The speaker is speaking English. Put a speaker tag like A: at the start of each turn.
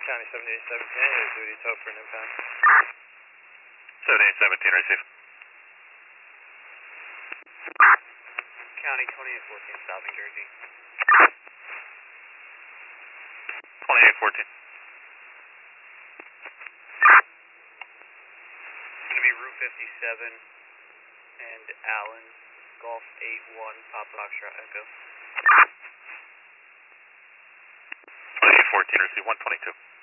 A: County 7817, is duty tow for an impound.
B: 7817, receive.
C: County 2814, stopping Jersey.
B: 2814.
C: It's going to be Route 57 and Allen, Golf 81, Papa Foxtrot Echo.
B: 2814, receive 122.